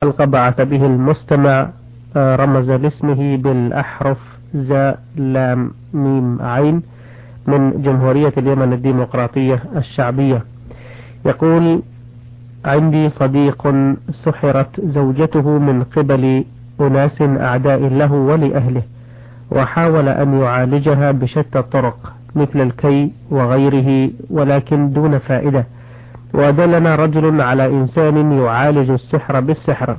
حلقة بعث به المستمع رمز لاسمه بالأحرف زاء لام ميم عين من جمهورية اليمن الديمقراطية الشعبية. يقول: عندي صديق سحرت زوجته من قبل أناس أعداء له ولأهله، وحاول أن يعالجها بشتى الطرق مثل الكي وغيره ولكن دون فائدة، ودلنا رجل على إنسان يعالج السحر بالسحر،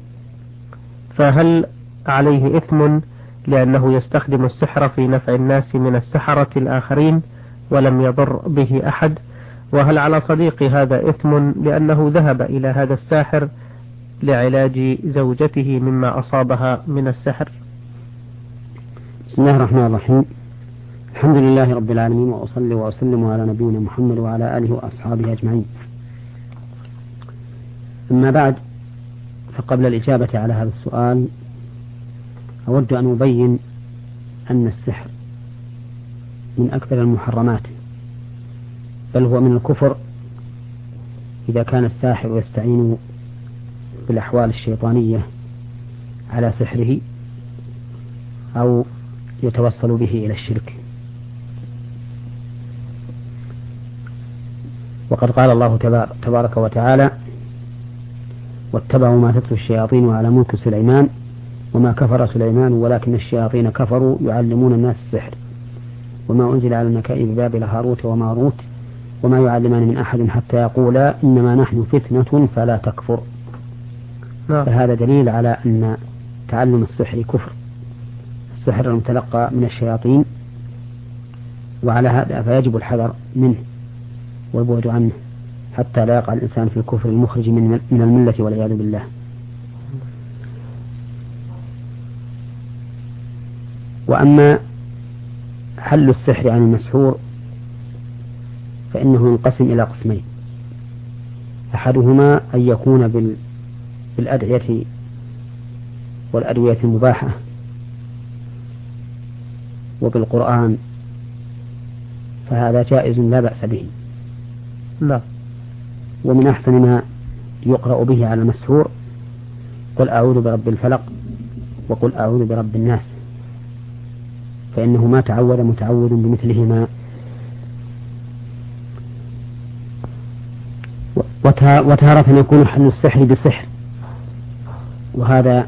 فهل عليه إثم لأنه يستخدم السحر في نفع الناس من السحرة الآخرين ولم يضر به أحد؟ وهل على صديقي هذا إثم لأنه ذهب إلى هذا الساحر لعلاج زوجته مما أصابها من السحر؟ بسم الله الرحمن الرحيم. الحمد لله رب العالمين، وأصلي وأسلم على نبينا محمد وعلى آله وأصحابه أجمعين. أما بعد، فقبل الإجابة على هذا السؤال أود أن أبين أن السحر من أكثر المحرمات، بل هو من الكفر إذا كان الساحر يستعين بالأحوال الشيطانية على سحره أو يتوصل به إلى الشرك. وقد قال الله تبارك وتعالى: واتبعوا ما تتلو الشياطين على ملك سليمان وما كفر سليمان ولكن الشياطين كفروا يعلمون الناس السحر وما أنزل على الملكين ببابل هاروت وماروت وما يعلمان من أحد حتى يقولا إنما نحن فتنة فلا تكفر. فهذا دليل على أن تعلم السحر كفر، السحر المتلقى من الشياطين، وعلى هذا فيجب الحذر منه والبعد عنه حتى لا يقع الإنسان في الكفر المخرج من الملة والعياذ بالله. وأما حل السحر عن المسحور فإنه ينقسم إلى قسمين: أحدهما أن يكون بالأدعية والأدوية المباحة وبالقرآن، فهذا جائز لا بأس به. لا. ومن أحسن ما يقرأ به على المسحور: قل أعوذ برب الفلق وقل أعوذ برب الناس، فإنه ما تعود متعوذ بمثلهما. وتارة يكون حل السحر بسحر، وهذا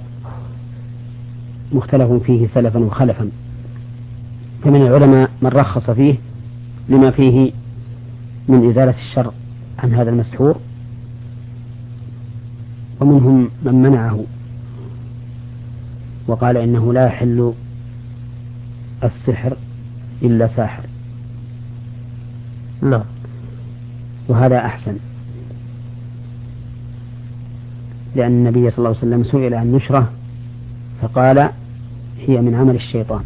مختلف فيه سلفا وخلفا، فمن العلماء من رخص فيه لما فيه من إزالة الشر عن هذا المسحور، ومنهم من منعه وقال إنه لا يحل السحر إلا ساحر. لا. وهذا أحسن، لأن النبي صلى الله عليه وسلم سئل عن نشرة فقال: هي من عمل الشيطان،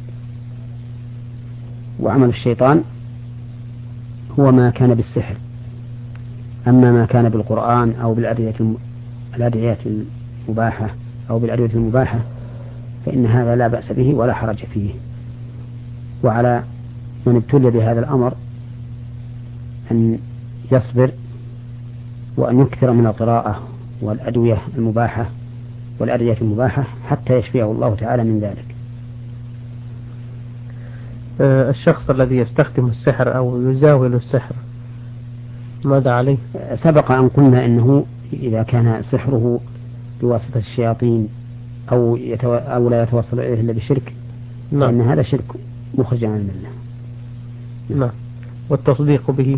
وعمل الشيطان هو ما كان بالسحر. أما ما كان بالقرآن أو بالأدعية المباحة أو بالأدوية المباحة فإن هذا لا بأس به ولا حرج فيه. وعلى من ابتلي بهذا الأمر أن يصبر وأن يكثر من القراءة والأدوية المباحة والأدعية المباحة حتى يشفيه الله تعالى من ذلك. الشخص الذي يستخدم السحر أو يزاول السحر ماذا عليه؟ سبق أن قلنا إنه إذا كان سحره بواسطة الشياطين أو لا يتوصل إليه إلا بشرك، فإن هذا شرك مخرج عن الملة. نعم. والتصديق به؟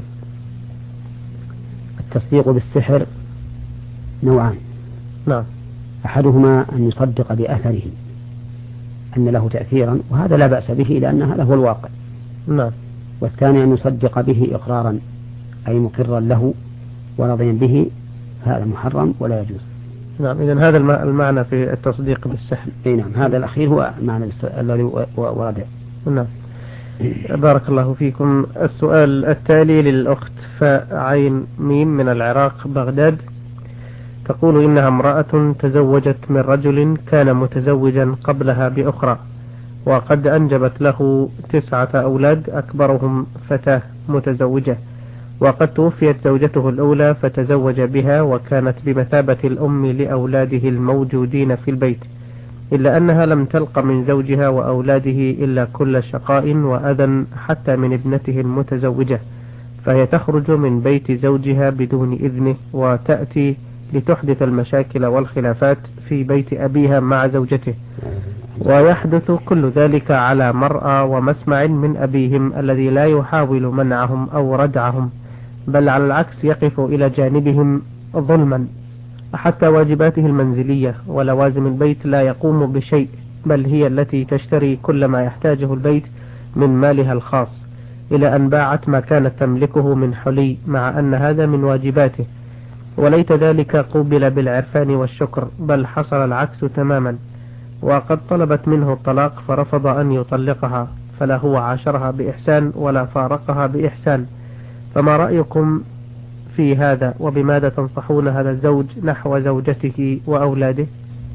التصديق بالسحر نوعان. نعم. أحدهما أن يصدق بأثره أن له تأثيرا، وهذا لا بأس به لأن هذا هو الواقع. نعم. والثاني أن يصدق به إقرارا أي مقرا له ورضيا به، هذا محرم ولا يجوز. نعم. إذن هذا المعنى في التصديق بالسحر. نعم، هذا الأخير هو المعنى الذي ورد. نعم. بارك الله فيكم. السؤال التالي للأخت فعين ميم من العراق بغداد، تقول إنها امرأة تزوجت من رجل كان متزوجا قبلها بأخرى، وقد أنجبت له 9 أولاد أكبرهم فتاة متزوجة، وقد توفيت زوجته الأولى فتزوج بها وكانت بمثابة الأم لأولاده الموجودين في البيت، إلا أنها لم تلق من زوجها وأولاده إلا كل شقاء وأذى حتى من ابنته المتزوجة، فهي تخرج من بيت زوجها بدون إذنه وتأتي لتحدث المشاكل والخلافات في بيت أبيها مع زوجته، ويحدث كل ذلك على مرأى ومسمع من أبيهم الذي لا يحاول منعهم أو ردعهم، بل على العكس يقف إلى جانبهم ظلما، حتى واجباته المنزلية ولوازم البيت لا يقوم بشيء، بل هي التي تشتري كل ما يحتاجه البيت من مالها الخاص، إلى أن باعت ما كانت تملكه من حلي، مع أن هذا من واجباته، وليت ذلك قوبل بالعرفان والشكر، بل حصل العكس تماما، وقد طلبت منه الطلاق فرفض أن يطلقها، فلا هو عاشرها بإحسان ولا فارقها بإحسان. فما رأيكم في هذا، وبماذا تنصحون هذا الزوج نحو زوجته وأولاده؟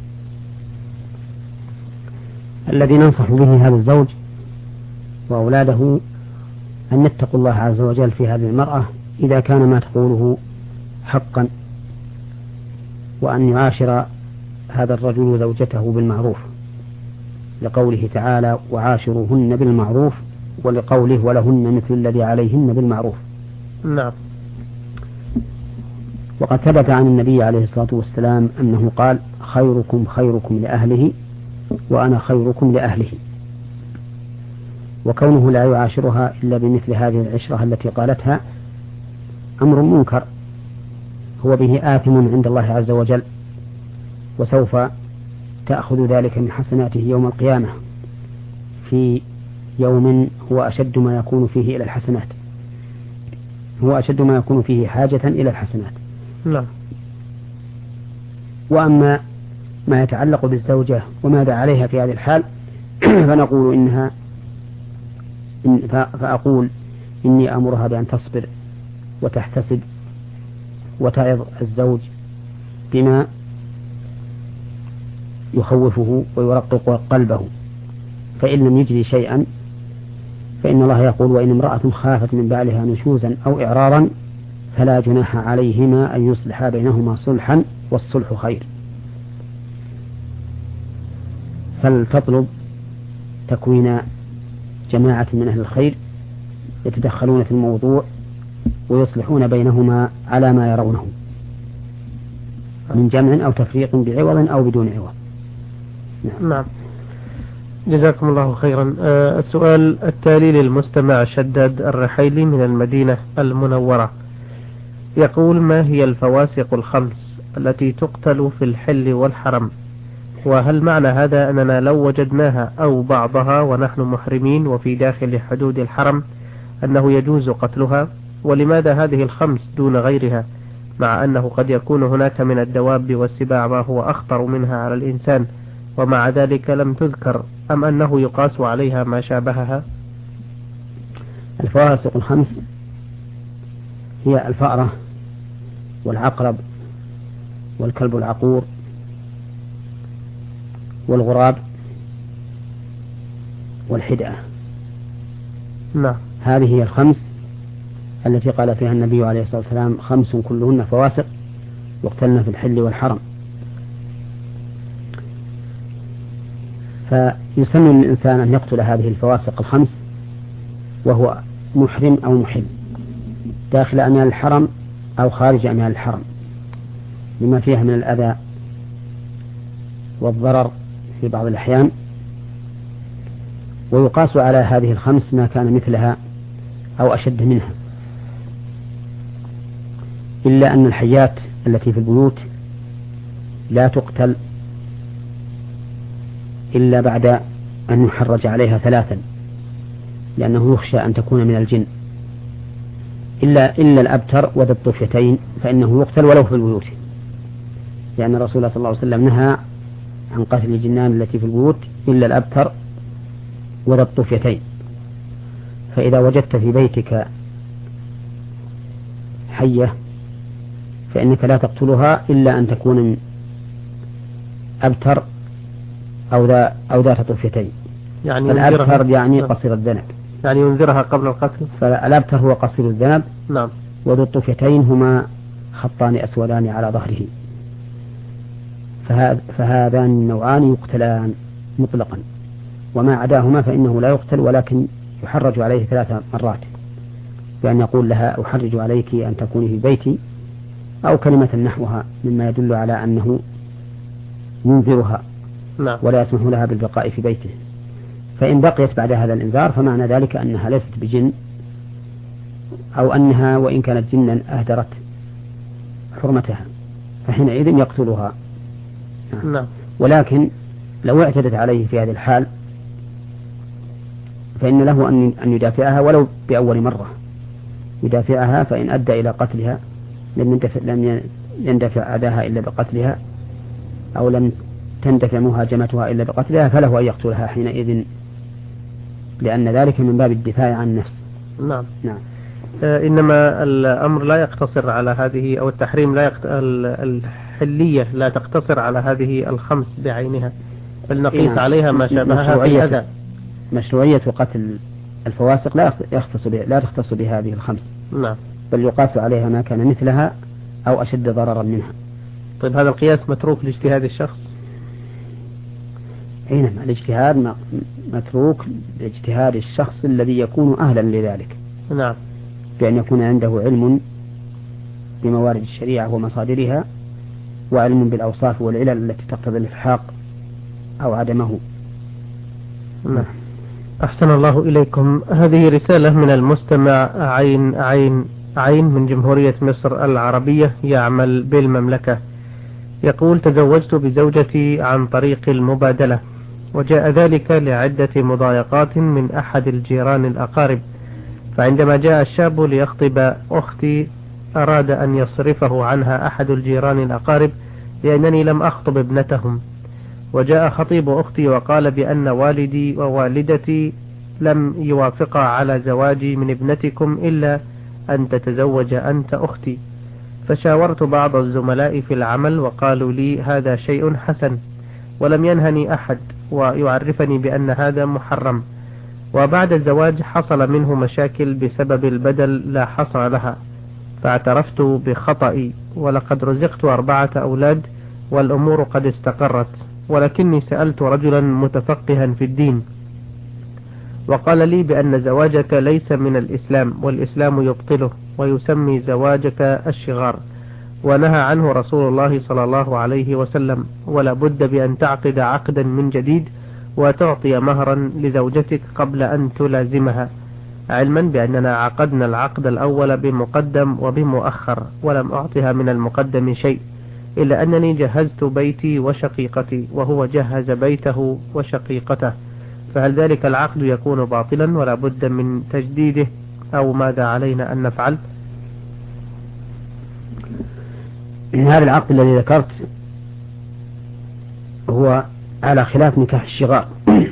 الذي ننصح به هذا الزوج وأولاده أن يتقوا الله عز وجل في هذه المرأة إذا كان ما تقوله حقا، وأن يعاشر هذا الرجل زوجته بالمعروف، لقوله تعالى وعاشروهن بالمعروف، ولقوله ولهن مثل الذي عليهن بالمعروف. نعم. وقد ثبت عن النبي عليه الصلاة والسلام أنه قال خيركم خيركم لأهله وأنا خيركم لأهله، وكونه لا يعاشرها إلا بمثل هذه العشرة التي قالتها أمر منكر، هو به آثم عند الله عز وجل، وسوف تأخذ ذلك من حسناته يوم القيامة في يوم هو أشد ما يكون فيه إلى الحسنات، هو أشد ما يكون فيه حاجة إلى الحسنات. لا. وأما ما يتعلق بالزوجة وماذا عليها في هذه الحال فنقول فأقول إني أمرها بأن تصبر وتحتسب وتعظ الزوج بما يخوفه ويرقق قلبه، فإن لم يجري شيئا فإن الله يقول وإن امرأة خافت من بعلها نشوزا أو إعراضا فلا جناح عليهما أن يصلحا بينهما صلحا والصلح خير. فلتطلب تكوين جماعة من أهل الخير يتدخلون في الموضوع ويصلحون بينهما على ما يرونه من جمع أو تفريق بعوض أو بدون عوض. نعم. جزاكم الله خيرا. السؤال التالي للمستمع شداد الرحيلي من المدينة المنورة، يقول ما هي الفواسق الخمس التي تقتل في الحل والحرم، وهل معنى هذا أننا لو وجدناها أو بعضها ونحن محرمين وفي داخل حدود الحرم أنه يجوز قتلها، ولماذا هذه الخمس دون غيرها، مع أنه قد يكون هناك من الدواب والسباع ما هو أخطر منها على الإنسان ومع ذلك لم تذكر، أم أنه يقاس عليها ما شابهها؟ الفواسق الخمس هي الفأرة والعقرب والكلب العقور والغراب والحدأة. نعم. هذه هي الخمس التي قال فيها النبي عليه الصلاة والسلام خمس كلهن فواسق يقتلن في الحل والحرم. فيسمى الإنسان أن يقتل هذه الفواسق الخمس وهو محرم أو محل داخل أميال الحرم أو خارج أميال الحرم، لما فيها من الأذى والضرر في بعض الأحيان. ويقاس على هذه الخمس ما كان مثلها أو أشد منها، إلا أن الحيات التي في البيوت لا تقتل إلا بعد أن يحرج عليها ثلاثا، لأنه يخشى أن تكون من الجن، إلا الأبتر وذا الطفيتين فإنه يقتل ولو في البيوت، لأن الرسول صلى الله عليه وسلم نهى عن قتل الجنان التي في البيوت إلا الأبتر وذا الطفيتين. فإذا وجدت في بيتك حية فإنك لا تقتلها إلا أن تكون من أبتر أو ذات طفيتين. يعني الأبتر يعني قصير الذنب، يعني ينذرها قبل القتل. فالأبتر هو قصير الذنب. نعم. وذو الطفيتين هما خطان أسودان على ظهره، فهذان النوعان يقتلان مطلقا، وما عداهما فإنه لا يقتل ولكن يحرج عليه 3 مرات، بأن يقول لها أحرج عليك أن تكوني في بيتي، أو كلمة نحوها مما يدل على أنه ينذرها ولا يسمح لها بالبقاء في بيته. فإن بقيت بعد هذا الإنذار فمعنى ذلك أنها ليست بجن، أو أنها وإن كانت جنا أهدرت حرمتها، فحينئذ يقتلها. ولكن لو اعتدت عليه في هذه الحال فإن له أن يدافعها ولو بأول مرة، يدافعها، فإن أدى إلى قتلها لم يندفع أداها إلا بقتلها، أو لم تندفع مهاجمتها إلا بقتلها، فله أن يقتلها حينئذ، لأن ذلك من باب الدفاع عن النفس. نعم. إنما الأمر لا يقتصر على هذه، أو التحريم الحلية لا تقتصر على هذه الخمس بعينها، بل نقيس عليها ما شابهها في الأذى. مشروعية قتل الفواسق لا تختص بهذه الخمس، بل يقاس عليها ما كان مثلها أو أشد ضررا منها. طيب هذا القياس متروك لاجتهاد الشخص؟ نعم، الاجتهاد متروك لاجتهاد الشخص الذي يكون أهلا لذلك، بأن يكون عنده علم بموارد الشريعة ومصادرها، وعلم بالأوصاف والعلل التي تقتضي الإلحاق أو عدمه. أحسن الله إليكم. هذه رسالة من المستمع عين من جمهورية مصر العربية، يعمل بالمملكة. يقول: تزوجت بزوجتي عن طريق المبادلة، وجاء ذلك لعدة مضايقات من أحد الجيران الأقارب، فعندما جاء الشاب ليخطب أختي أراد أن يصرفه عنها أحد الجيران الأقارب لأنني لم أخطب ابنتهم، وجاء خطيب أختي وقال بأن والدي ووالدتي لم يوافقا على زواجي من ابنتكم إلا أن تتزوج أنت أختي. فشاورت بعض الزملاء في العمل وقالوا لي هذا شيء حسن، ولم ينهني أحد ويعرفني بأن هذا محرم. وبعد الزواج حصل منه مشاكل بسبب البدل لا حصر لها، فاعترفت بخطئي، ولقد رزقت 4 أولاد والأمور قد استقرت، ولكني سألت رجلا متفقها في الدين وقال لي بأن زواجك ليس من الإسلام، والإسلام يبطله ويسمي زواجك الشغار، ونهى عنه رسول الله صلى الله عليه وسلم، ولا بد بأن تعقد عقدا من جديد وتعطي مهرا لزوجتك قبل أن تلازمها، علما بأننا عقدنا العقد الأول بمقدم وبمؤخر، ولم أعطها من المقدم شيء، إلا أنني جهزت بيتي وشقيقتي وهو جهز بيته وشقيقته، فهل ذلك العقد يكون باطلا ولا بد من تجديده، أو ماذا علينا أن نفعل؟ إن هذا العقد الذي ذكرت هو على خلاف نكاح الشغار،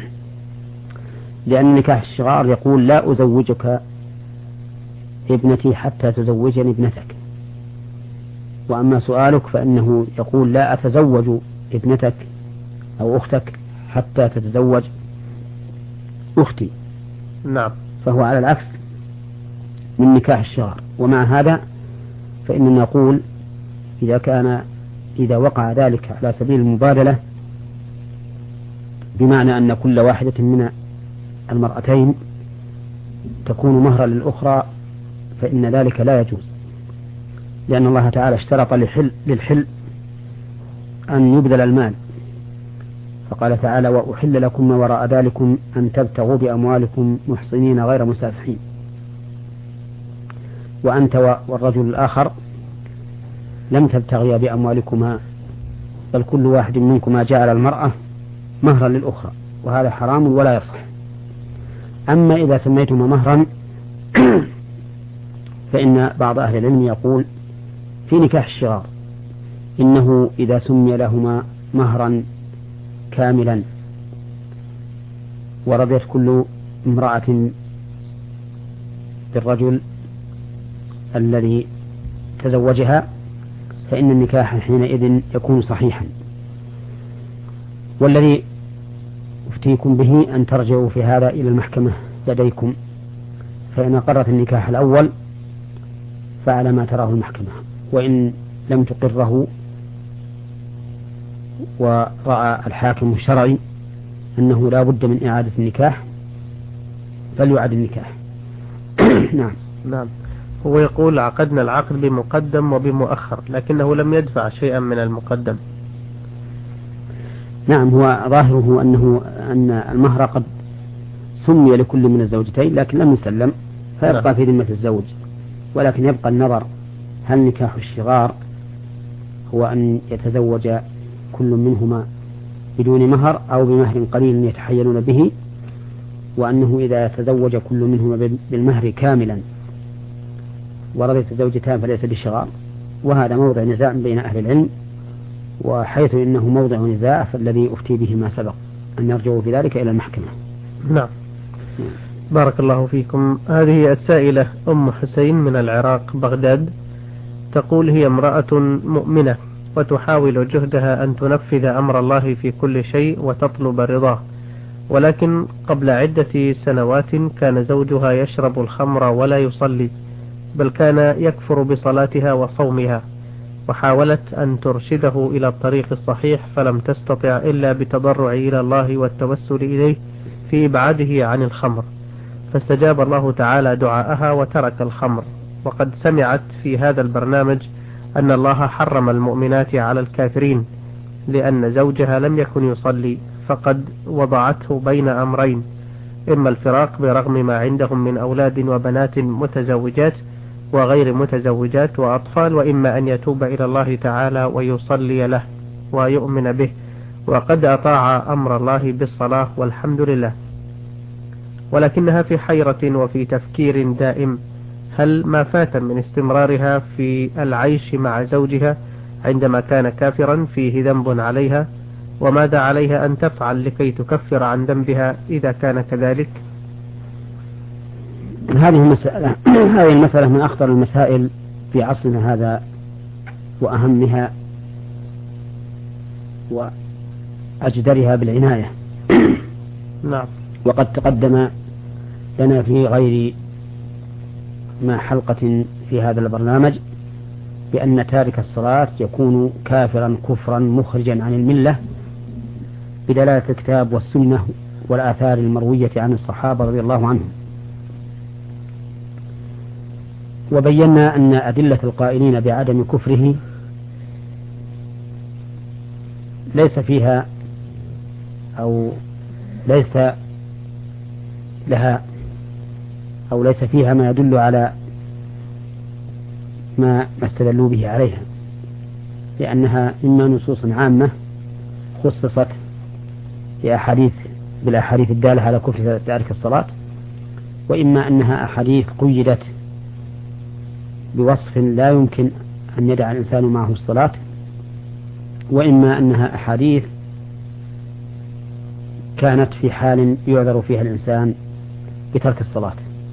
لأن نكاح الشغار يقول لا أزوجك ابنتي حتى تزوجني ابنتك، وأما سؤالك فإنه يقول لا أتزوج ابنتك أو أختك حتى تتزوج أختي. فهو على العكس من نكاح الشغار. ومع هذا فإننا نقول إذا وقع ذلك على سبيل المبادلة، بمعنى أن كل واحدة من المرأتين تكون مهرا للأخرى، فإن ذلك لا يجوز، لأن الله تعالى اشترط للحل أن يبذل المال، فقال تعالى وأحل لكم ما وراء ذلكم أن تبتغوا بأموالكم محصنين غير مسافحين. وأنت والرجل الآخر لم تبتغيا بأموالكما، بل كل واحد منكما جعل المرأة مهرا للأخرى، وهذا حرام ولا يصح. أما إذا سميتما مهرا فإن بعض أهل العلم يقول في نكاح الشغار إنه إذا سمي لهما مهرا كاملا ورضيت كل امرأة بالرجل الذي تزوجها فإن النكاح حينئذ يكون صحيحا. والذي أفتيكم به أن ترجعوا في هذا إلى المحكمة لديكم، فإن أقرت النكاح الأول فعلى ما تراه المحكمة، وإن لم تقره ورأى الحاكم الشرعي أنه لا بد من إعادة النكاح فليعد النكاح. نعم. هو يقول عقدنا العقد بمقدم وبمؤخر لكنه لم يدفع شيئا من المقدم. نعم، هو ظاهره أن المهر قد سمي لكل من الزوجتين لكن لم يسلم فيبقى في ذمة الزوج، ولكن يبقى النظر هل نكاح الشغار هو أن يتزوج كل منهما بدون مهر أو بمهر قليل يتحيلون به، وأنه إذا تزوج كل منهما بالمهر كاملا ورضيت الزوجتان فليس بالشغار، وهذا موضع نزاع بين أهل العلم، وحيث إنه موضع نزاع فالذي أفتي به ما سبق أن يرجعوا في ذلك إلى المحكمة. نعم. بارك الله فيكم. هذه السائلة أم حسين من العراق بغداد، تقول هي امرأة مؤمنة وتحاول جهدها أن تنفذ أمر الله في كل شيء وتطلب رضاه، ولكن قبل عدة سنوات كان زوجها يشرب الخمر ولا يصلي، بل كان يكفر بصلاتها وصومها، وحاولت أن ترشده إلى الطريق الصحيح فلم تستطع إلا بتضرع إلى الله والتوسل إليه في إبعاده عن الخمر، فاستجاب الله تعالى دعاءها وترك الخمر. وقد سمعت في هذا البرنامج أن الله حرم المؤمنات على الكافرين لأن زوجها لم يكن يصلي، فقد وضعته بين أمرين: إما الفراق برغم ما عندهم من أولاد وبنات متزوجات وغير متزوجات وأطفال، وإما أن يتوب إلى الله تعالى ويصلي له ويؤمن به، وقد أطاع أمر الله بالصلاة والحمد لله، ولكنها في حيرة وفي تفكير دائم: هل ما فات من استمرارها في العيش مع زوجها عندما كان كافرا فيه ذنب عليها؟ وماذا عليها أن تفعل لكي تكفر عن ذنبها إذا كان كذلك؟ هذه المسألة من أخطر المسائل في عصرنا هذا وأهمها وأجدرها بالعناية. نعم. وقد تقدم لنا في غير ما حلقة في هذا البرنامج بأن تارك الصلاة يكون كافرا كفرا مخرجا عن الملة بدلالة الكتاب والسنة والآثار المروية عن الصحابة رضي الله عنهم. وبينا أن أدلة القائلين بعدم كفره ليس فيها أو ليس لها أو ليس فيها ما يدل على ما استدلوا به عليها، لأنها إما نصوص عامة خصصت بالأحاديث الدالة على كفر تارك الصلاة، وإما أنها أحاديث قيدت بوصف لا يمكن أن يدع الإنسان معه الصلاة، وإما أنها أحاديث كانت في حال يعذر فيها الإنسان بترك الصلاة،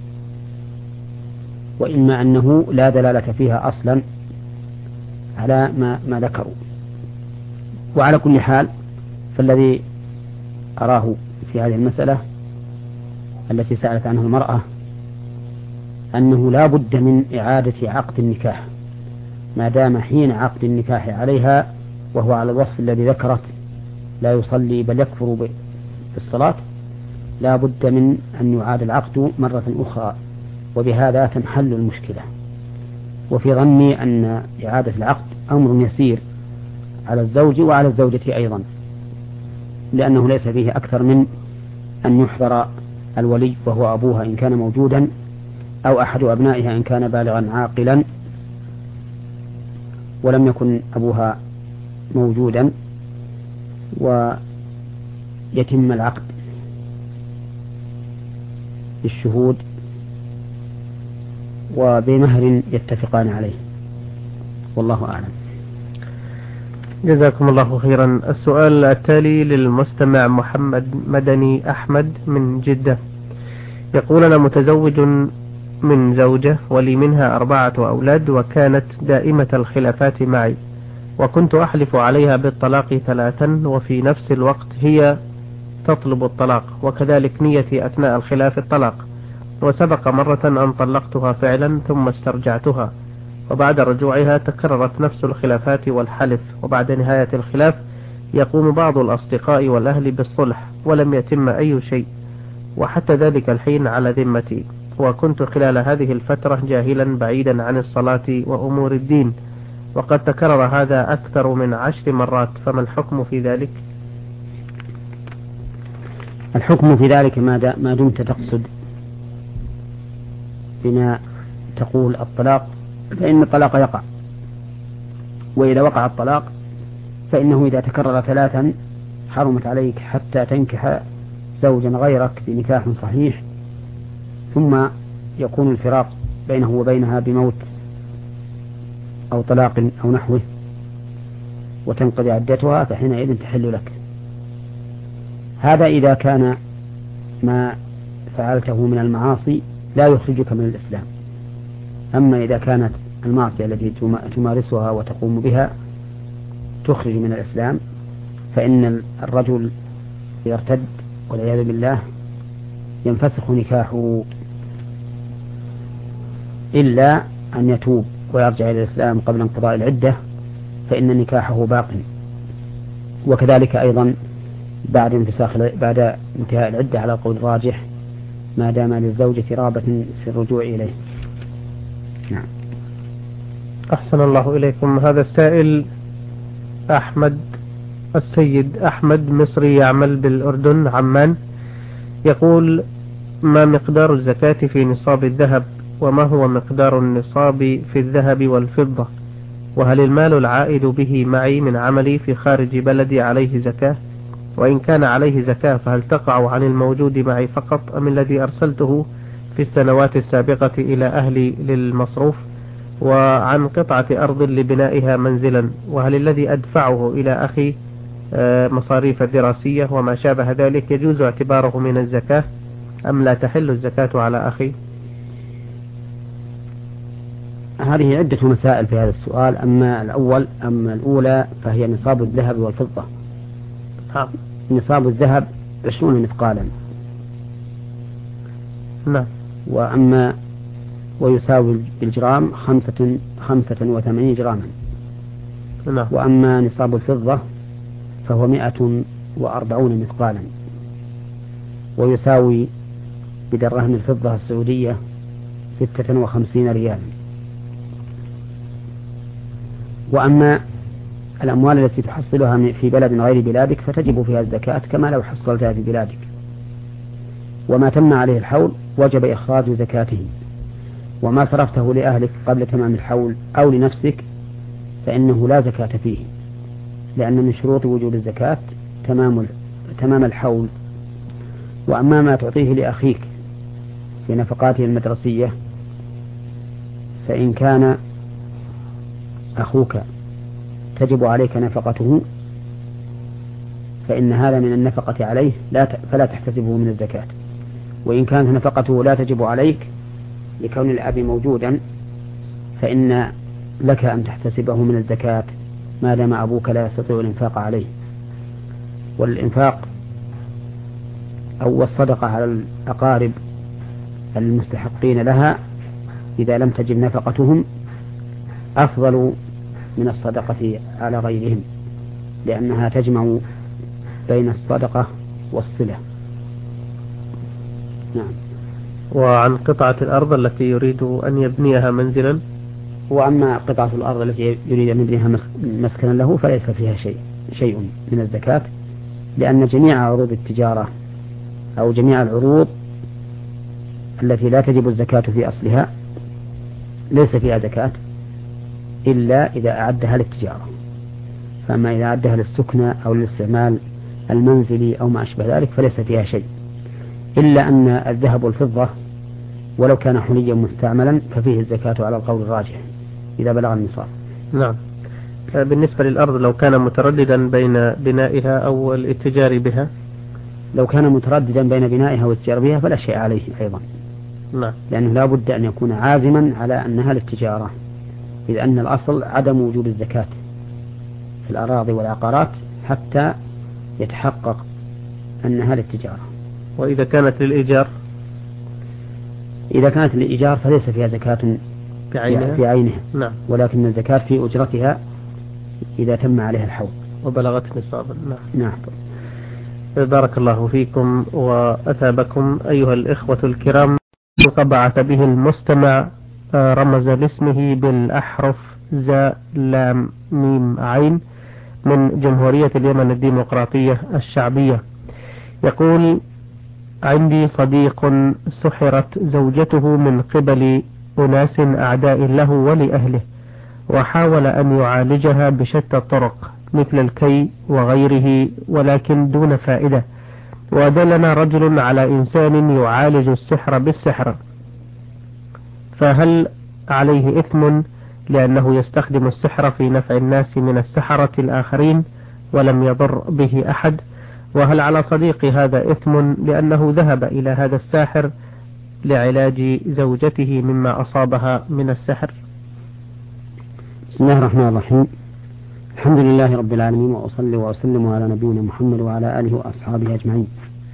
وإما أنه لا دلالة فيها أصلا على ما ذكروا. وعلى كل حال فالذي أراه في هذه المسألة التي سألت عنه المرأة أنه لا بد من إعادة عقد النكاح ما دام حين عقد النكاح عليها وهو على الوصف الذي ذكرت، لا يصلي بل يكفر بالصلاة، لا بد من أن يعاد العقد مرة أخرى، وبهذا تنحل المشكلة. وفي ظني أن إعادة العقد أمر يسير على الزوج وعلى الزوجة أيضا، لأنه ليس فيه أكثر من أن يحضر الولي وهو أبوها إن كان موجودا أو أحد أبنائها إن كان بالغا عاقلا، ولم يكن أبوها موجودا، ويتم العقد بالشهود وبمهر يتفقان عليه، والله أعلم. جزاكم الله خيرا. السؤال التالي للمستمع محمد مدني أحمد من جدة، يقول: أنا متزوج من زوجة ولي منها 4 أولاد، وكانت دائمة الخلافات معي، وكنت أحلف عليها بالطلاق 3 وفي نفس الوقت هي تطلب الطلاق، وكذلك نيتي أثناء الخلاف الطلاق، وسبق مرة أن طلقتها فعلا ثم استرجعتها، وبعد رجوعها تكررت نفس الخلافات والحلف، وبعد نهاية الخلاف يقوم بعض الأصدقاء والأهل بالصلح ولم يتم أي شيء، وحتى ذلك الحين على ذمتي، وكنت خلال هذه الفترة جاهلا بعيدا عن الصلاة وأمور الدين، وقد تكرر هذا أكثر من 10 مرات، فما الحكم في ذلك؟ الحكم في ذلك ما دمت تقصد بما تقول الطلاق فإن الطلاق يقع، وإذا وقع الطلاق فإنه إذا تكرر 3 حرمت عليك حتى تنكح زوجا غيرك بنكاح صحيح، ثم يكون الفراق بينه وبينها بموت أو طلاق أو نحوه وتنقضي عدتها، فحينئذ تحل لك. هذا إذا كان ما فعلته من المعاصي لا يخرجك من الإسلام. أما إذا كانت المعصية التي تمارسها وتقوم بها تخرج من الإسلام، فإن الرجل إذا ارتد والعياذ بالله ينفسخ نكاحه، إلا أن يتوب ويرجع إلى الإسلام قبل انقضاء العدة فإن نكاحه باق. وكذلك أيضا بعد انتهاء العدة على القول الراجح ما دام للزوجة رغبة في الرجوع إليه. نعم. أحسن الله إليكم. هذا السائل السيد أحمد مصري يعمل بالأردن عمان، يقول: ما مقدار الزكاة في نصاب الذهب؟ وما هو مقدار النصاب في الذهب والفضة؟ وهل المال العائد به معي من عملي في خارج بلدي عليه زكاة؟ وإن كان عليه زكاة فهل تقع عن الموجود معي فقط أم الذي أرسلته في السنوات السابقة إلى أهلي للمصروف؟ وعن قطعة أرض لبنائها منزلا، وهل الذي أدفعه إلى أخي مصاريف الدراسية وما شابه ذلك يجوز اعتباره من الزكاة أم لا تحل الزكاة على أخي؟ هذه عدة مسائل في هذا السؤال. أما الأولى فهي نصاب الذهب والفضة. نصاب الذهب 20 مثقالا. نعم. ويساوي بالجرام 85 جراما. نعم. وأما نصاب الفضة فهو 140 مثقالا، ويساوي بدراهم الفضة السعودية 56 ريالا. وأما الأموال التي تحصلها في بلد غير بلادك فتجب فيها الزكاة كما لو حصلتها في بلادك. وما تم عليه الحول وجب إخراج زكاته. وما صرفته لأهلك قبل تمام الحول أو لنفسك فإنه لا زكاة فيه، لأن من شروط وجوب الزكاة تمام الحول. وأما ما تعطيه لأخيك في نفقاته المدرسية فإن كان أخوك تجب عليك نفقته فإن هذا من النفقة عليه فلا تحتسبه من الزكاة. وإن كانت نفقته لا تجب عليك لكون الأب موجودا فإن لك أن تحتسبه من الزكاة ما دام أبوك لا يستطيع الإنفاق عليه. والإنفاق أو الصدقة على الأقارب المستحقين لها إذا لم تجب نفقتهم أفضل من الصدقة على غيرهم، لأنها تجمع بين الصدقة والصلة. نعم. وعن قطعة الأرض التي يريد أن يبنيها منزلا؟ وأما قطعة الأرض التي يريد أن يبنيها مسكنا له فليس فيها شيء من الزكاة، لأن جميع عروض التجارة أو جميع العروض التي لا تجب الزكاة في أصلها ليس فيها زكاة إلا إذا أعدها للتجارة. فأما إذا أعدها للسكنة أو للاستعمال المنزلي أو ما أشبه ذلك فليس فيها شيء، إلا أن الذهب والفضة ولو كان حليا مستعملا ففيه الزكاة على القول الراجح إذا بلغ النصاب. نعم. بالنسبة للأرض لو كان مترددا بين بنائها أو الاتجار بها؟ لو كان مترددا بين بنائها والاتجار بها فلا شيء عليه أيضا. نعم. لأنه لا بد أن يكون عازما على أنها للتجارة، إذ أن الأصل عدم وجوب الزكاة في الأراضي والعقارات حتى يتحقق أنها للتجارة. وإذا كانت للإيجار؟ إذا كانت للإيجار فليس فيها زكاة في عينها. نعم. ولكن الزكاة في أجرتها إذا تم عليها الحول وبلغت نصابا. نعم. بارك الله فيكم وأثابكم أيها الإخوة الكرام. بعث به المستمع رمز لاسمه بالأحرف زاء لام ميم عين من جمهورية اليمن الديمقراطية الشعبية. يقول: عندي صديق سحرت زوجته من قبل أناس أعداء له ولأهله، وحاول أن يعالجها بشتى الطرق مثل الكي وغيره ولكن دون فائدة، ودلنا رجل على إنسان يعالج السحر بالسحر، فهل عليه إثم لأنه يستخدم السحر في نفع الناس من السحرة الآخرين ولم يضر به أحد؟ وهل على صديقي هذا إثم لأنه ذهب إلى هذا الساحر لعلاج زوجته مما أصابها من السحر؟ بسم الله الرحمن الرحيم. الحمد لله رب العالمين، وأصلي وأسلم على نبينا محمد وعلى آله وأصحابه أجمعين.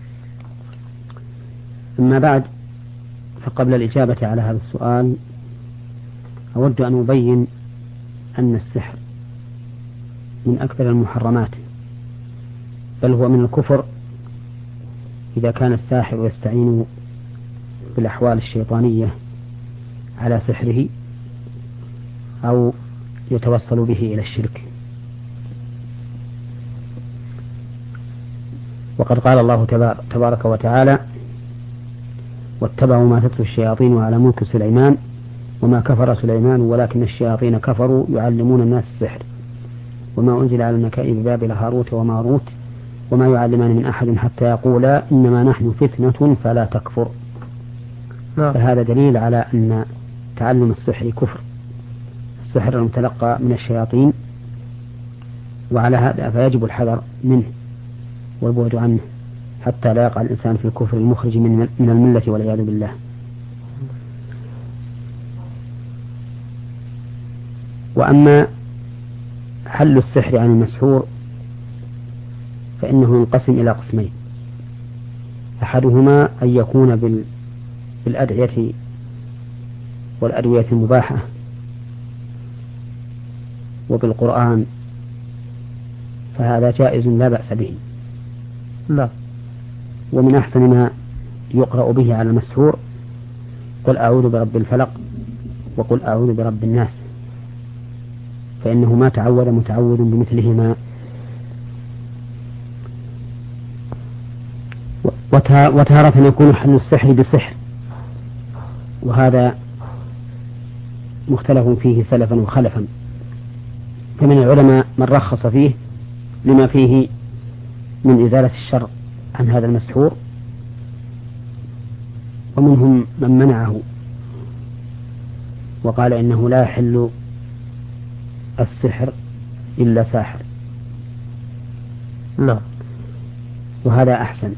أما بعد، فقبل الإجابة على هذا السؤال أود أن أبين أن السحر من أكبر المحرمات، بل هو من الكفر إذا كان الساحر يستعين بالأحوال الشيطانية على سحره أو يتوصل به إلى الشرك. وقد قال الله تبارك وتعالى: واتبعوا ما تتلو الشياطين على ملك سليمان وما كفر سليمان ولكن الشياطين كفروا يعلمون الناس السحر وما أنزل على الملكين ببابل هاروت وماروت وما يعلمان من أحد حتى يقولا إنما نحن فتنة فلا تكفر. فهذا دليل على أن تعلم السحر كفر، السحر المتلقى من الشياطين، وعلى هذا فيجب الحذر منه والبعد عنه حتى لا يقع الإنسان في الكفر المخرج من الملة والعياذ بالله. وأما حل السحر عن المسحور فإنه ينقسم إلى قسمين: أحدهما أن يكون بالأدعية والأدوية المباحة وبالقرآن، فهذا جائز لا بأس به. لا. ومن أحسن ما يقرأ به على المسحور: قل أعوذ برب الفلق وقل أعوذ برب الناس، فإنه ما تعود متعوذ بمثلهما. وتارة يكون حل السحر بسحر، وهذا مختلف فيه سلفا وخلفا، فمن العلماء من رخص فيه لما فيه من إزالة الشر عن هذا المسحور، ومنهم من منعه وقال إنه لا يحل السحر إلا ساحر. لا. وهذا أحسن،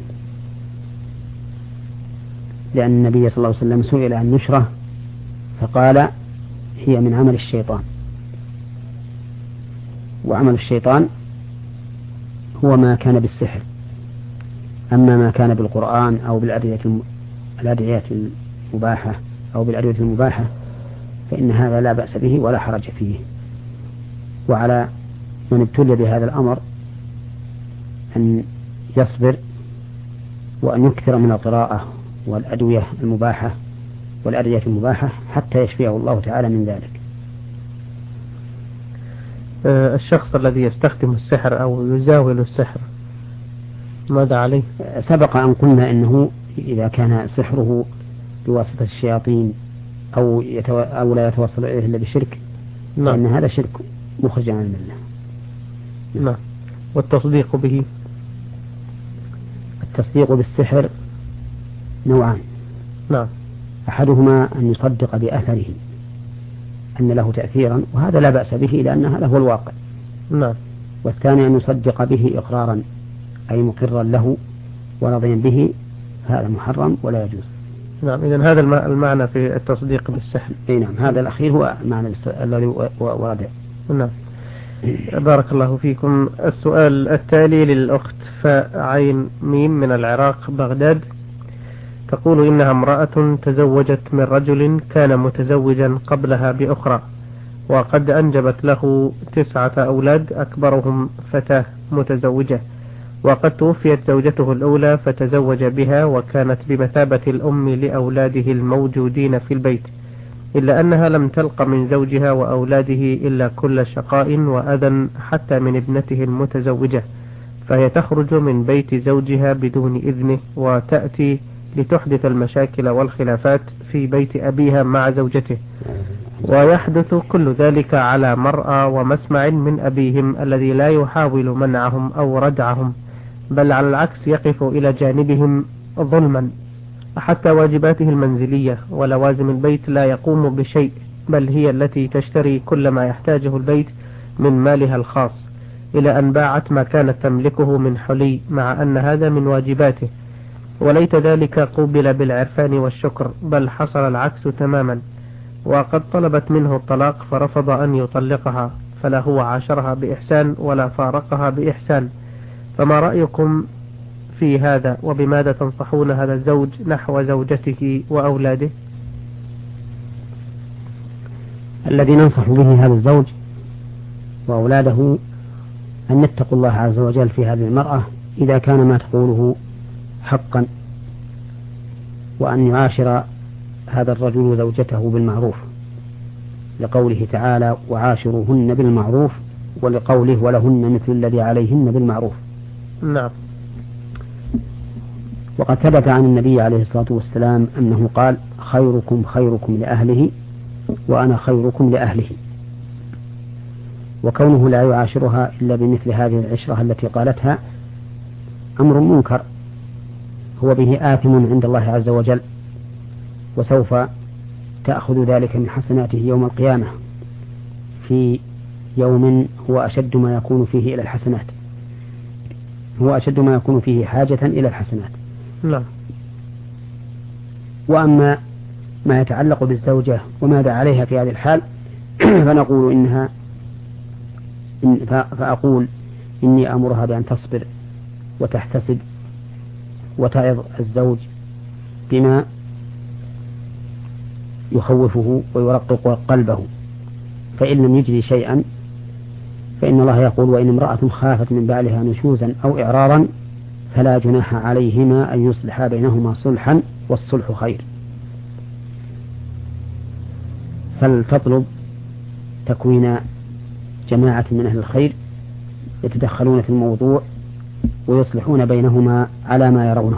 لأن النبي صلى الله عليه وسلم سئل عن نشرة فقال: هي من عمل الشيطان، وعمل الشيطان هو ما كان بالسحر. أما ما كان بالقرآن أو بالأدعية المباحة أو بالأدوية المباحة فإن هذا لا بأس به ولا حرج فيه. وعلى من ابتلي بهذا الأمر أن يصبر وأن يكثر من القراءة والأدوية المباحة والأدعية المباحة حتى يشفيه الله تعالى من ذلك. الشخص الذي يستخدم السحر أو يزاول السحر ماذا عليه؟ سبق أن قلنا إنه إذا كان سحره بواسطة الشياطين أو لا يتوصل إليه إلا بشرك، فإن هذا شرك مخرج عن الملة. نعم. والتصديق به؟ التصديق بالسحر نوعان. نعم. أحدهما أن يصدق بأثره أن له تأثيرا، وهذا لا بأس به لأن هذا هو الواقع. نعم. والثاني أن يصدق به إقرارا أي مقرا له ورضيا به، هذا محرم ولا يجوز. نعم. إذن هذا المعنى في التصديق بالسحر. نعم. هذا الأخير هو معنى الذي ورد. نعم. بارك الله فيكم. السؤال التالي للأخت فاء عين ميم من العراق بغداد. تقول إنها امرأة تزوجت من رجل كان متزوجا قبلها بأخرى، وقد أنجبت له 9 أولاد أكبرهم فتاة متزوجة، وقد توفيت زوجته الأولى فتزوج بها وكانت بمثابة الأم لأولاده الموجودين في البيت، إلا أنها لم تلق من زوجها وأولاده إلا كل شقاء وأذى حتى من ابنته المتزوجة، فهي تخرج من بيت زوجها بدون إذنه وتأتي لتحدث المشاكل والخلافات في بيت أبيها مع زوجته، ويحدث كل ذلك على مرأى ومسمع من أبيهم الذي لا يحاول منعهم أو ردعهم، بل على العكس يقف إلى جانبهم ظلما، حتى واجباته المنزلية ولوازم البيت لا يقوم بشيء، بل هي التي تشتري كل ما يحتاجه البيت من مالها الخاص، إلى أن باعت ما كانت تملكه من حلي، مع أن هذا من واجباته، وليت ذلك قوبل بالعرفان والشكر، بل حصل العكس تماما، وقد طلبت منه الطلاق فرفض أن يطلقها، فلا هو عاشرها بإحسان ولا فارقها بإحسان. فما رأيكم في هذا، وبماذا تنصحون هذا الزوج نحو زوجته وأولاده؟ الذي ننصح به هذا الزوج وأولاده أن يتقوا الله عز وجل في هذه المرأة إذا كان ما تقوله حقا، وأن يعاشر هذا الرجل زوجته بالمعروف، لقوله تعالى وعاشروهن بالمعروف، ولقوله ولهن مثل الذي عليهن بالمعروف. نعم. وقد ثبت عن النبي عليه الصلاة والسلام أنه قال خيركم خيركم لأهله وأنا خيركم لأهله، وكونه لا يعاشرها إلا بمثل هذه العشرة التي قالتها أمر منكر هو به آثم عند الله عز وجل، وسوف تأخذ ذلك من حسناته يوم القيامة في يوم هو أشد ما يكون فيه إلى الحسنات، هو أشد ما يكون فيه حاجة إلى الحسنات. لا. وأما ما يتعلق بالزوجة وماذا عليها في هذه الحال فنقول فأقول إني أمرها بأن تصبر وتحتسب وتعظ الزوج بما يخوفه ويرقق قلبه، فإن لم يجري شيئا فإن الله يقول وإن امرأة خافت من بعلها نشوزا أو إعراضا فلا جناح عليهما أن يصلحا بينهما صلحا والصلح خير. فلتطلب تكوين جماعة من أهل الخير يتدخلون في الموضوع ويصلحون بينهما على ما يرونه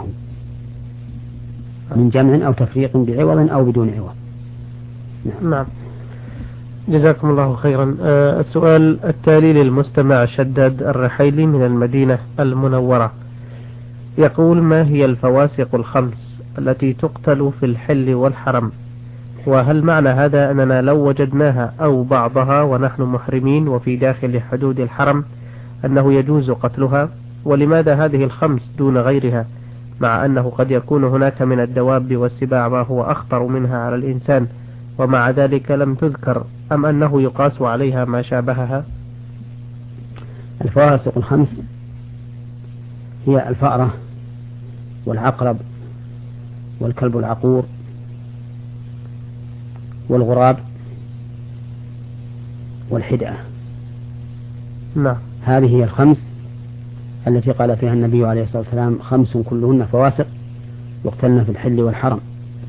من جمع أو تفريق بعوض أو بدون عوض. نعم. جزاكم الله خيرا. السؤال التالي للمستمع شداد الرحيلي من المدينة المنورة، يقول ما هي الفواسق الخمس التي تقتل في الحل والحرم، وهل معنى هذا أننا لو وجدناها أو بعضها ونحن محرمين وفي داخل حدود الحرم أنه يجوز قتلها، ولماذا هذه الخمس دون غيرها، مع أنه قد يكون هناك من الدواب والسباع ما هو أخطر منها على الإنسان ومع ذلك لم تذكر، أم أنه يقاس عليها ما شابهها؟ الفواسق الخمس هي الفأرة والعقرب والكلب العقور والغراب والحدأة. نعم. هذه هي الخمس التي قال فيها النبي عليه الصلاة والسلام خمس كلهن فواسق يقتلن في الحل والحرم.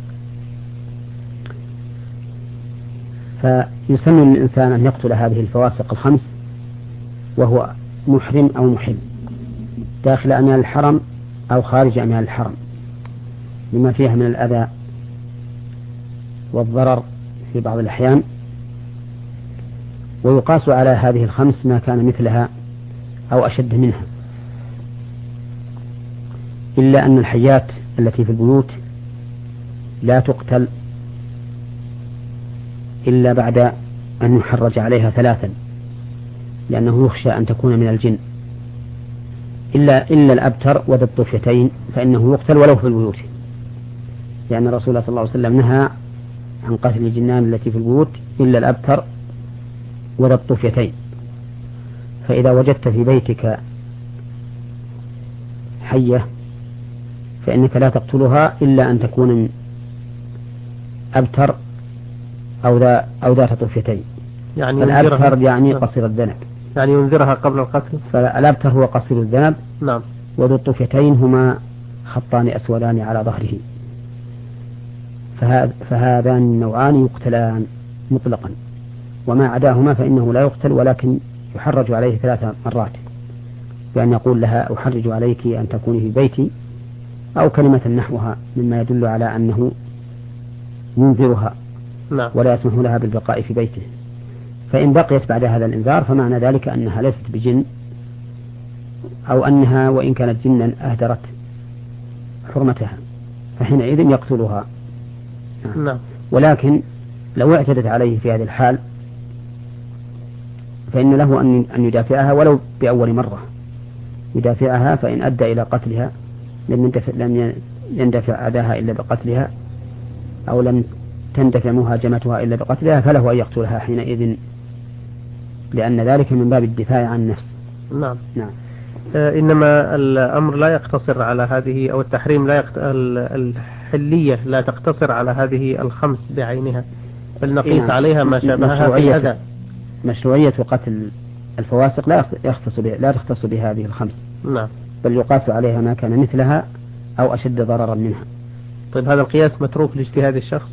فيسن للإنسان أن يقتل هذه الفواسق الخمس وهو محرم أو محل داخل أميال الحرم أو خارج أميال الحرم لما فيها من الأذى والضرر في بعض الأحيان، ويقاس على هذه الخمس ما كان مثلها أو أشد منها، إلا أن الحيات التي في البيوت لا تقتل إلا بعد أن يحرج عليها 3 لأنه يخشى أن تكون من الجن، إلا الأبتر وذا الطفيتين فإنه يقتل ولو في البيوت، لأن الرسول صلى الله عليه وسلم نهى عن قتل الجنان التي في البيوت إلا الأبتر وذا الطفيتين. فإذا وجدت في بيتك حية فإنك لا تقتلها إلا أن تكون أبتر أو ذات طفيتين. يعني الأبتر يعني قصير الذنب، يعني ينذرها قبل القتل. فالأبتر هو قصير الذنب. نعم. وذو الطفيتين هما خطان أسودان على ظهره. فهذان النوعان يقتلان مطلقا، وما عداهما فإنه لا يقتل، ولكن يحرج عليه 3 مرات، بأن يقول لها أحرج عليك أن تكوني في بيتي، أو كلمة نحوها مما يدل على أنه ينذرها. نعم. ولا يسمح لها بالبقاء في بيته. فإن بقيت بعد هذا الإنذار فمعنى ذلك أنها ليست بجن، أو أنها وإن كانت جنا أهدرت حرمتها، فحينئذ يقتلها. نعم. ولكن لو اعتدت عليه في هذه الحال فإن له أن يدافعها ولو بأول مرة، يدافعها، فإن أدى إلى قتلها لم يندفع أداها إلا بقتلها، أو لم تندفع مهاجمتها إلا بقتلها، فله أن يقتلها حينئذ، لأن ذلك من باب الدفاع عن النفس. نعم. نعم. إنما الأمر لا يقتصر على هذه، أو التحريم الحلية لا تقتصر على هذه الخمس بعينها، بل نقيس نعم. عليها ما شابهها في الأذى. مشروعية قتل الفواسق لا تختص بهذه الخمس. نعم. بل يقاس عليها ما كان مثلها أو أشد ضررا منها. طيب هذا القياس متروك لاجتهاد الشخص؟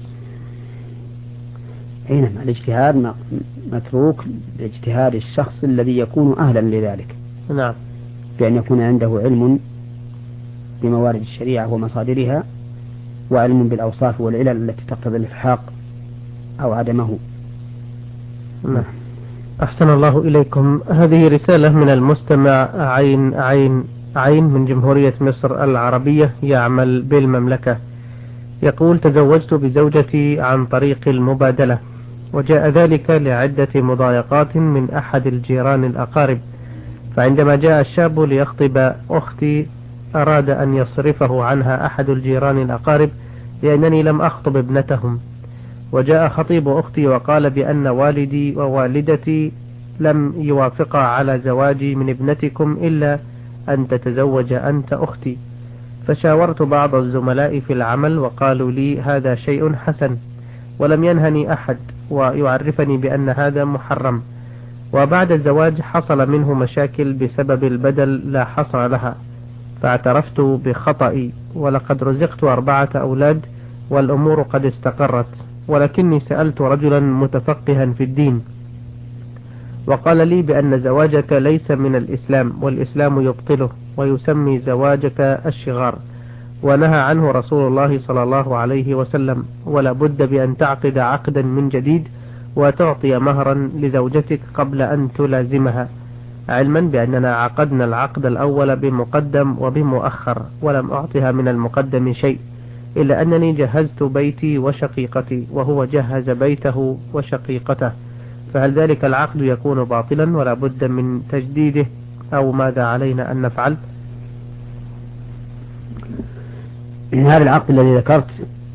حينما الاجتهاد متروك لاجتهاد الشخص الذي يكون أهلا لذلك. نعم. بأن يكون عنده علم بموارد الشريعة ومصادرها، وعلم بالأوصاف والعلل التي تقتضي الإلحاق أو عدمه. نعم. أحسن الله إليكم. هذه رسالة من المستمع عين من جمهورية مصر العربية، يعمل بالمملكة. يقول: تزوجت بزوجتي عن طريق المبادلة، وجاء ذلك لعدة مضايقات من أحد الجيران الأقارب، فعندما جاء الشاب ليخطب أختي أراد أن يصرفه عنها أحد الجيران الأقارب لأنني لم أخطب ابنتهم، وجاء خطيب أختي وقال بأن والدي ووالدتي لم يوافقا على زواجي من ابنتكم إلا أن تتزوج أنت أختي. فشاورت بعض الزملاء في العمل وقالوا لي هذا شيء حسن، ولم ينهني أحد ويعرفني بأن هذا محرم. وبعد الزواج حصل منه مشاكل بسبب البدل لا حصر لها، فاعترفت بخطئي، ولقد رزقت 4 أولاد والأمور قد استقرت، ولكني سألت رجلا متفقها في الدين وقال لي بأن زواجك ليس من الإسلام، والإسلام يبطله ويسمي زواجك الشغار، ونهى عنه رسول الله صلى الله عليه وسلم، ولا بد بأن تعقد عقدا من جديد وتعطي مهرا لزوجتك قبل أن تلازمها، علما بأننا عقدنا العقد الأول بمقدم وبمؤخر، ولم أعطها من المقدم شيء، إلا أنني جهزت بيتي وشقيقتي وهو جهز بيته وشقيقته، فهل ذلك العقد يكون باطلا ولا بد من تجديده، أو ماذا علينا أن نفعل؟ هذا العقد الذي ذكرت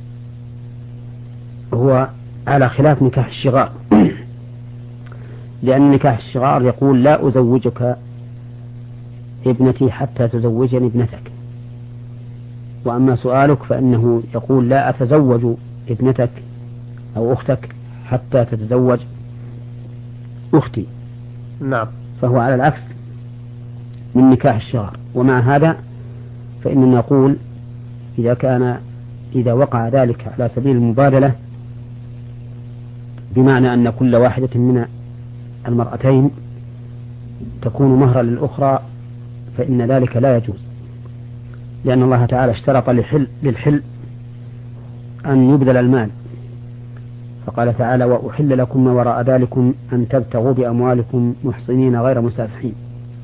هو على خلاف نكاح الشغار، لأن نكاح الشغار يقول لا أزوجك ابنتي حتى تزوجني ابنتك، وأما سؤالك فإنه يقول لا أتزوج ابنتك أو أختك حتى تتزوج أختي. نعم. فهو على العكس من نكاح الشغار. ومع هذا فإننا نقول إذا وقع ذلك على سبيل المبادلة، بمعنى أن كل واحدة من المرأتين تكون مهرا للأخرى، فإن ذلك لا يجوز، لأن الله تعالى اشترط للحل أن يبذل المال، فقال تعالى وأحل لكم ما وراء ذلكم أن تبتغوا بأموالكم محصنين غير مسافحين.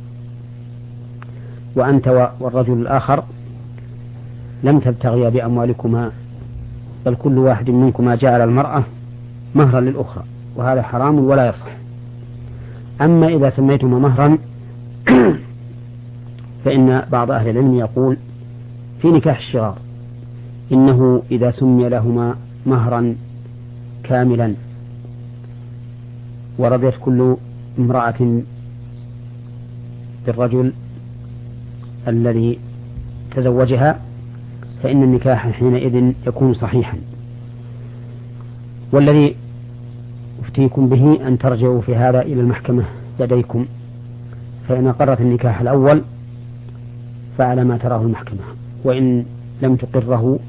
وأنت والرجل الآخر لم تبتغيا بأموالكما، بل كل واحد منكما جعل المرأة مهرا للأخرى، وهذا حرام ولا يصح. أما إذا سميتما مهرا فإن بعض أهل العلم يقول في نكاح الشغار إنه إذا سمي لهما مهرا كاملا ورضيت كل امرأة بالرجل الذي تزوجها، فإن النكاح حينئذ يكون صحيحا. والذي أفتيكم به أن ترجعوا في هذا إلى المحكمة لديكم، فإن أقرت النكاح الأول فعلى ما تراه المحكمة، وإن لم تقره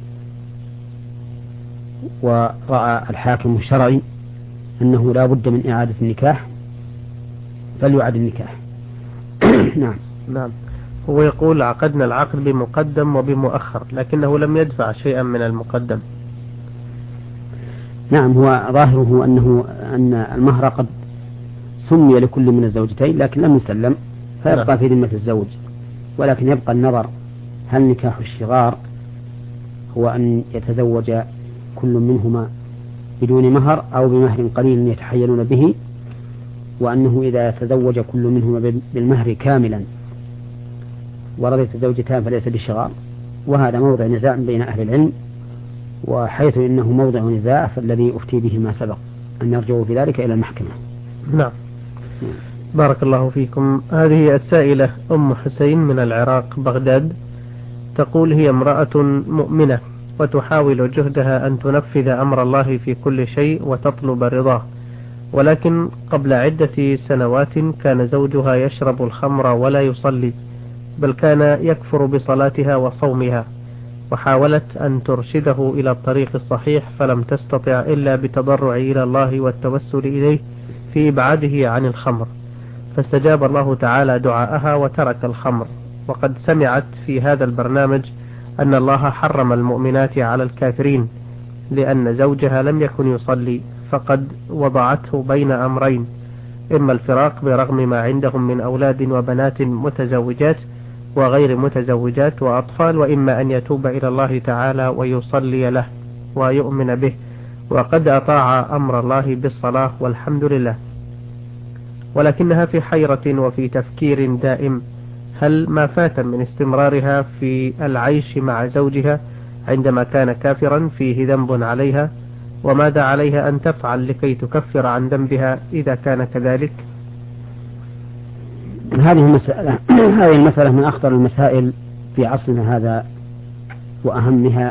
ورأى الحاكم الشرعي أنه لا بد من إعادة النكاح فليعد النكاح. نعم. هو يقول عقدنا العقد بمقدم وبمؤخر لكنه لم يدفع شيئا من المقدم. نعم، هو ظاهره أن المهر قد سمي لكل من الزوجتين لكن لم يسلم فيبقى في ذمة الزوج، ولكن يبقى النظر هل نكاح الشغار هو أن يتزوج كل منهما بدون مهر أو بمهر قليل يتحيلون به، وأنه إذا تزوج كل منهما بالمهر كاملا ورضيت الزوجتان فليس بشغار. وهذا موضع نزاع بين أهل العلم، وحيث إنه موضع نزاع فالذي أفتي به ما سبق أن يرجعوا في ذلك إلى المحكمة. نعم. بارك الله فيكم. هذه السائلة أم حسين من العراق بغداد، تقول هي امرأة مؤمنة وتحاول جهدها أن تنفذ أمر الله في كل شيء وتطلب رضاه، ولكن قبل عدة سنوات كان زوجها يشرب الخمر ولا يصلي، بل كان يكفر بصلاتها وصومها، وحاولت أن ترشده إلى الطريق الصحيح فلم تستطع إلا بتضرع إلى الله والتوسل إليه في إبعاده عن الخمر، فاستجاب الله تعالى دعاءها وترك الخمر. وقد سمعت في هذا البرنامج أن الله حرم المؤمنات على الكافرين لأن زوجها لم يكن يصلي، فقد وضعته بين أمرين: إما الفراق برغم ما عندهم من أولاد وبنات متزوجات وغير متزوجات وأطفال، وإما أن يتوب إلى الله تعالى ويصلي له ويؤمن به، وقد أطاع أمر الله بالصلاة والحمد لله، ولكنها في حيرة وفي تفكير دائم: هل ما فات من استمرارها في العيش مع زوجها عندما كان كافرا فيه ذنب عليها؟ وماذا عليها أن تفعل لكي تكفر عن ذنبها إذا كان كذلك؟ هذه المسألة من أخطر المسائل في عصرنا هذا وأهمها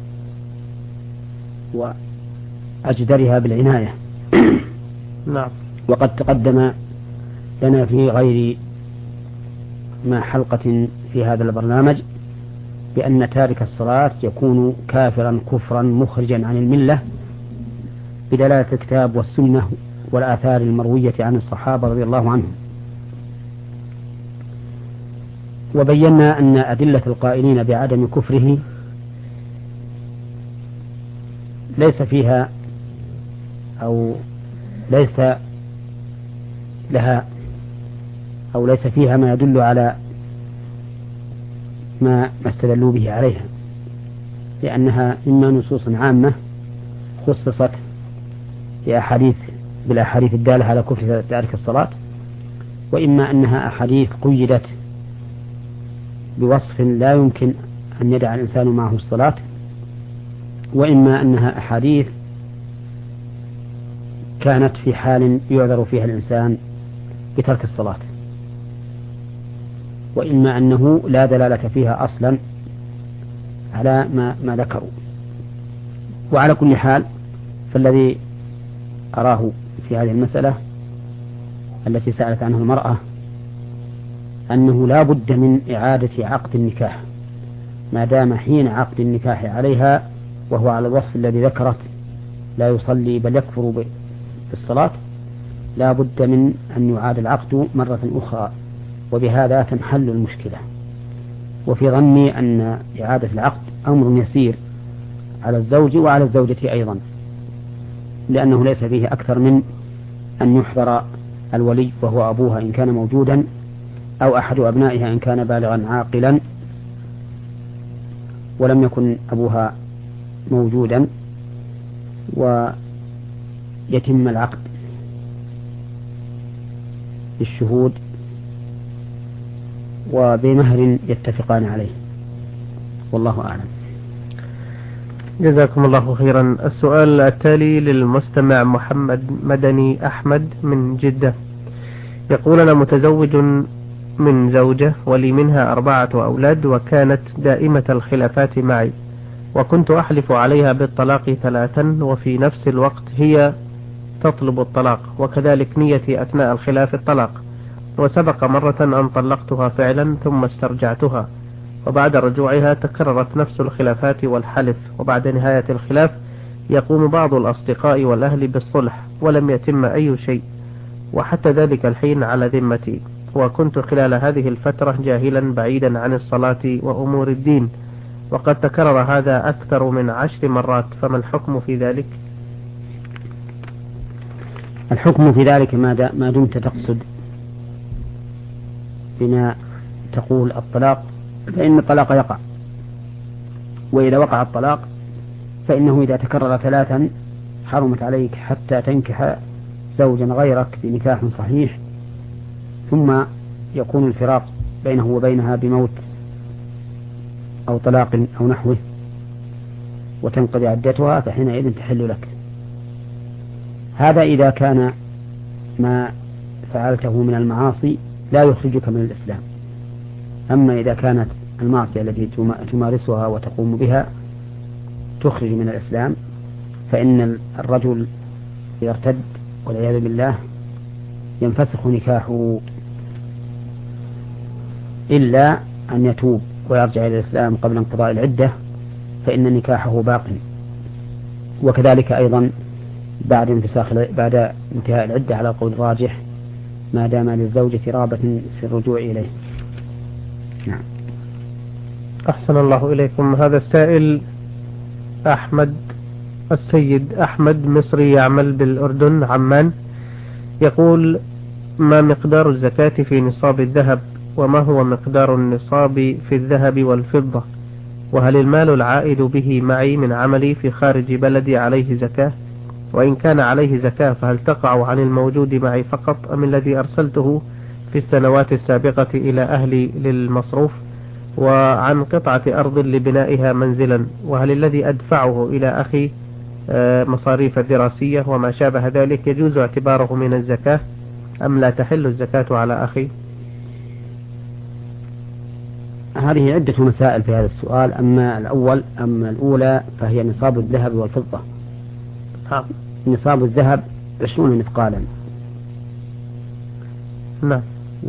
وأجدرها بالعناية. نعم. وقد تقدم لنا في غير ما حلقة في هذا البرنامج بأن تارك الصلاة يكون كافرا كفرا مخرجا عن الملة بدلالة الكتاب والسنة والآثار المروية عن الصحابة رضي الله عنهم. وبينا أن أدلة القائلين بعدم كفره ليس فيها أو ليس لها أو ليس فيها ما يدل على ما استدلوا به عليها، لأنها إما نصوص عامة خصصت بالأحاديث الدالة على كفر تارك الصلاة، وإما أنها أحاديث قيدت بوصف لا يمكن أن يدع الإنسان معه الصلاة، وإما أنها أحاديث كانت في حال يعذر فيها الإنسان بترك الصلاة، وإما أنه لا دلالة فيها أصلا على ما ذكروا. وعلى كل حال فالذي أراه في هذه المسألة التي سألت عنها المرأة أنه لا بد من إعادة عقد النكاح ما دام حين عقد النكاح عليها وهو على الوصف الذي ذكرت لا يصلي بل يكفر بالصلاة، لا بد من أن يعاد العقد مرة أخرى، وبهذا تنحل المشكلة. وفي ظني أن إعادة العقد أمر يسير على الزوج وعلى الزوجة أيضا، لأنه ليس فيه أكثر من أن يحضر الولي وهو أبوها إن كان موجودا أو أحد أبنائها إن كان بالغا عاقلا ولم يكن أبوها موجودا، ويتم العقد بالشهود وبمهر يتفقان عليه، والله أعلم. جزاكم الله خيرا. السؤال التالي للمستمع محمد مدني أحمد من جدة، يقول: أنا متزوج من زوجة ولي منها 4 أولاد، وكانت دائمة الخلافات معي، وكنت أحلف عليها بالطلاق 3، وفي نفس الوقت هي تطلب الطلاق، وكذلك نيتي أثناء الخلاف الطلاق. وسبق مرة أن طلقتها فعلا ثم استرجعتها، وبعد رجوعها تكررت نفس الخلافات والحلف، وبعد نهاية الخلاف يقوم بعض الأصدقاء والأهل بالصلح ولم يتم أي شيء، وحتى ذلك الحين على ذمتي، وكنت خلال هذه الفترة جاهلا بعيدا عن الصلاة وأمور الدين، وقد تكرر هذا أكثر من 10 مرات، فما الحكم في ذلك؟ الحكم في ذلك ما دمت تقصد بما تقول الطلاق، فإن الطلاق يقع، وإذا وقع الطلاق فإنه إذا تكرر 3 حرمت عليك حتى تنكح زوجا غيرك بنكاح صحيح، ثم يكون الفراق بينه وبينها بموت أو طلاق أو نحوه وتنقضي عدتها، فحينئذ تحل لك. هذا إذا كان ما فعلته من المعاصي لا يخرجك من الإسلام. أما إذا كانت المعصية التي تمارسها وتقوم بها تخرج من الإسلام، فإن الرجل إذا ارتد والعياذ بالله ينفسخ نكاحه، إلا أن يتوب ويرجع إلى الإسلام قبل انقضاء العدة، فإن نكاحه باق. وكذلك أيضا بعد انتهاء العدة على قول الراجح، ما دام للزوجة رغبة في الرجوع إليه. نعم. أحسن الله إليكم. هذا السائل السيد أحمد مصري يعمل بالأردن عمان، يقول: ما مقدار الزكاة في نصاب الذهب؟ وما هو مقدار النصاب في الذهب والفضة؟ وهل المال العائد به معي من عملي في خارج بلدي عليه زكاة؟ وإن كان عليه زكاة فهل تقع عن الموجود معي فقط أم الذي أرسلته في السنوات السابقة إلى أهلي للمصروف؟ وعن قطعة أرض لبنائها منزلا، وهل الذي أدفعه إلى أخي مصاريف الدراسية وما شابه ذلك يجوز اعتباره من الزكاة أم لا تحل الزكاة على أخي؟ هذه عدة مسائل في هذا السؤال. أما الأولى فهي نصاب الذهب والفضة. نصاب الذهب 20 مثقالا. نعم.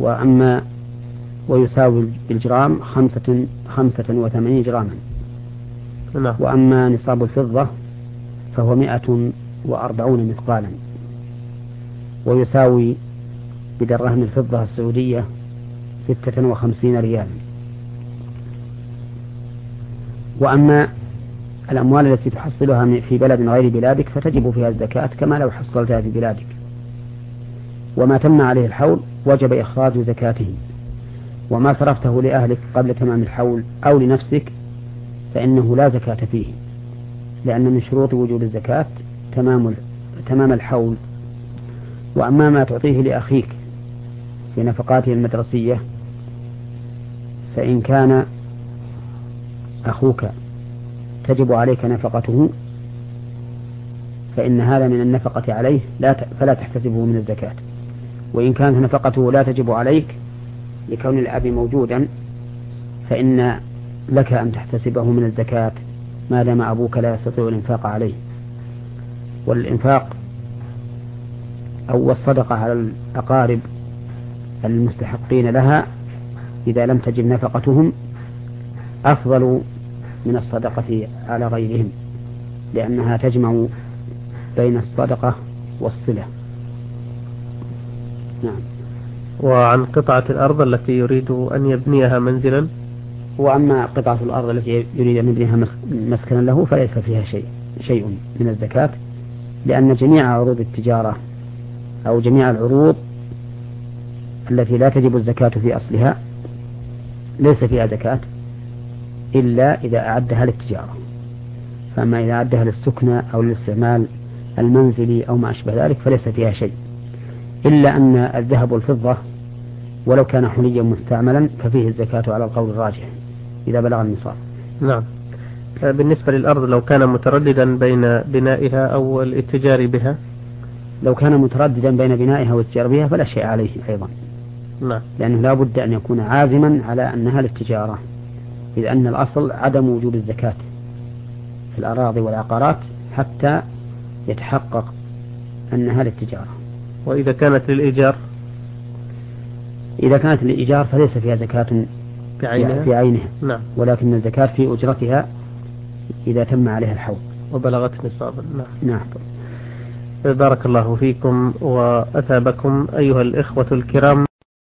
ويساوي الجرام 85 جراما. نعم. وأما نصاب الفضة فهو 140 مثقالا، ويساوي بدرهم الفضة السعودية 56 ريالا. وأما الأموال التي تحصلها في بلد غير بلادك فتجب فيها الزكاة كما لو حصلتها في بلادك. وما تم عليه الحول وجب إخراج زكاته. وما صرفته لأهلك قبل تمام الحول أو لنفسك فإنه لا زكاة فيه، لأن من شروط وجود الزكاة تمام الحول. وأما ما تعطيه لأخيك في نفقاته المدرسية، فإن كان أخوك تجب عليك نفقته فإن هذا من النفقة عليه فلا تحتسبه من الزكاة. وإن كانت نفقته لا تجب عليك لكون الأب موجودا فإن لك أن تحتسبه من الزكاة ما دام أبوك لا يستطيع الإنفاق عليه. والإنفاق أو الصدقة على الأقارب المستحقين لها إذا لم تجب نفقتهم أفضل من الصدقة على غيرهم، لأنها تجمع بين الصدقة والصلة. نعم. وعن قطعة الأرض التي يريد أن يبنيها منزلا؟ وأما قطعة الأرض التي يريد أن يبنيها مسكنا له فليس فيها شيء من الزكاة، لأن جميع عروض التجارة أو جميع العروض التي لا تجب الزكاة في أصلها ليس فيها زكاة إلا إذا أعدها للتجارة. فأما إذا أعدها للسكنة أو للاستعمال المنزلي أو ما أشبه ذلك فليس فيها شيء، إلا أن الذهب والفضة ولو كان حليا مستعملا ففيه الزكاة على القول الراجح إذا بلغ النصاب. نعم. بالنسبة للأرض لو كان مترددا بين بنائها أو الاتجار بها؟ لو كان مترددا بين بنائها والاتجار بها فلا شيء عليه أيضا. نعم. لأنه لا بد أن يكون عازما على أنها للتجارة، إذ أن الأصل عدم وجوب الزكاة في الأراضي والعقارات حتى يتحقق أنها للتجارة. وإذا كانت للإيجار؟ إذا كانت للإيجار فليس فيها زكاة في عينها. نعم. ولكن الزكاة في أجرتها إذا تم عليها الحول وبلغت نصابا. نعم. بارك الله فيكم وأثابكم أيها الإخوة الكرام.